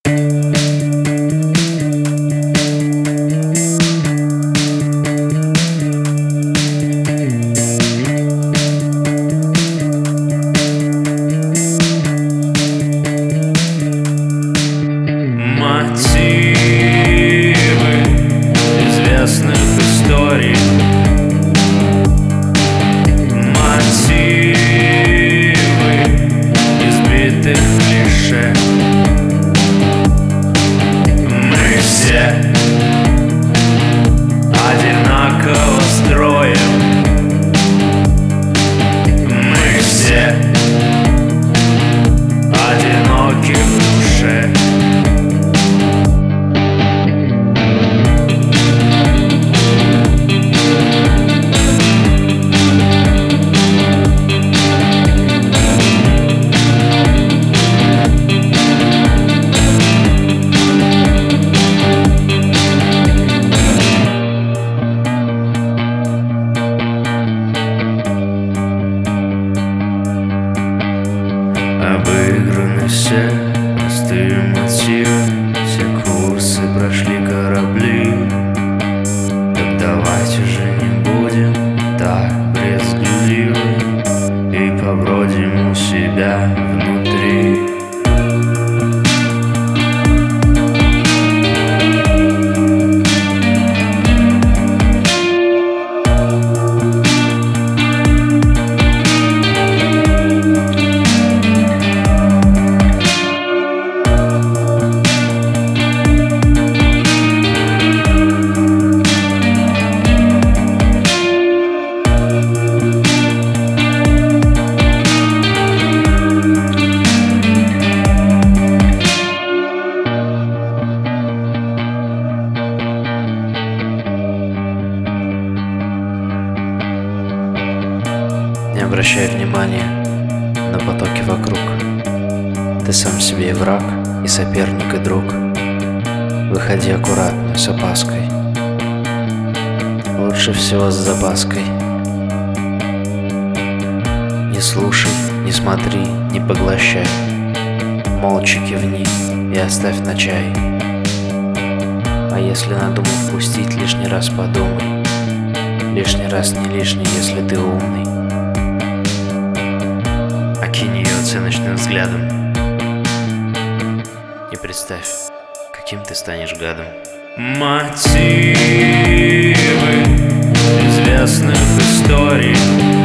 известных историй, мотивы избитых клише. Мы все одинаково строим, мы все одиноки в душе. Обыграны все простые мотивы, все курсы прошли корабли. Так давайте же не будем так брезгливы и побродим у себя внутри. Не обращай внимания на потоки вокруг. Ты сам себе и враг, и соперник, и друг. Выходи аккуратно, с опаской. Лучше всего с запаской. Не слушай, не смотри, не поглощай. Молча кивни и оставь на чай. А если надумал впустить, лишний раз подумай. Лишний раз не лишний, если ты умный. Окинь ее оценочным взглядом и представь, каким ты станешь гадом. Мотивы известных историй,